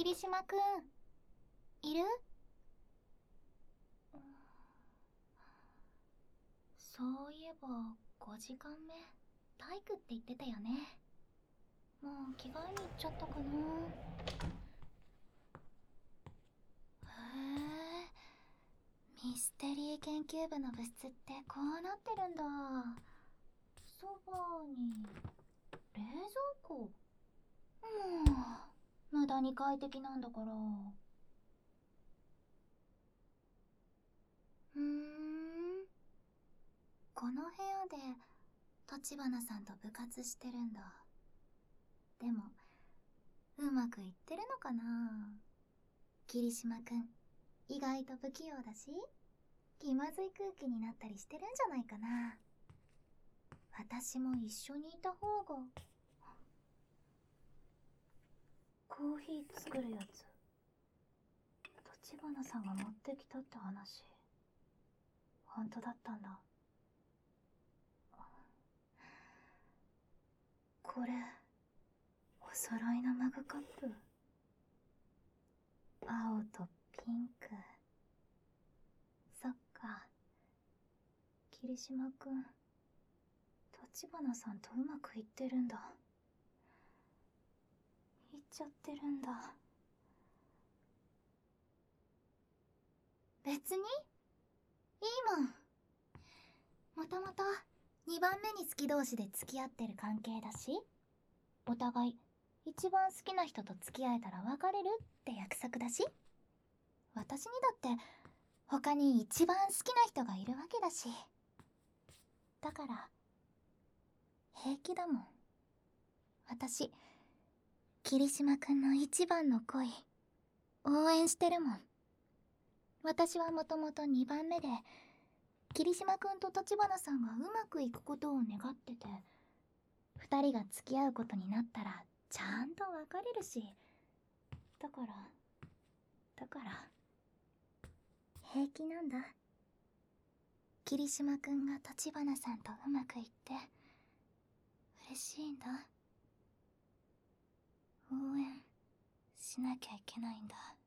霧島くん、いる？そういえば、5時間目、体育って言ってたよね。もう着替えに行っちゃったかな。へえ、ミステリー研究部の部室ってこうなってるんだ。ソファーに、冷蔵庫。もう、無駄に快適なんだから。この部屋で立花さんと部活してるんだ。でもうまくいってるのかな。霧島くん意外と不器用だし、気まずい空気になったりしてるんじゃないかな。私も一緒にいた方が。コーヒー作るやつ、立花さんが持ってきたって話、本当だったんだ。これ、お揃いのマグカップ。青とピンク。そっか。霧島くん、立花さんとうまくいってるんだ。いっちゃってるんだ。別にいいもん。もともと2番目に好き同士で付き合ってる関係だし、お互い一番好きな人と付き合えたら別れるって約束だし、私にだって他に一番好きな人がいるわけだし、だから平気だもん。私、霧島くんの一番の恋応援してるもん。私はもともと2番目で、霧島くんと立花さんがうまくいくことを願ってて、2人が付き合うことになったらちゃんと別れるし、だから平気なんだ。霧島くんが立花さんとうまくいって嬉しいんだ。応援しなきゃいけないんだ。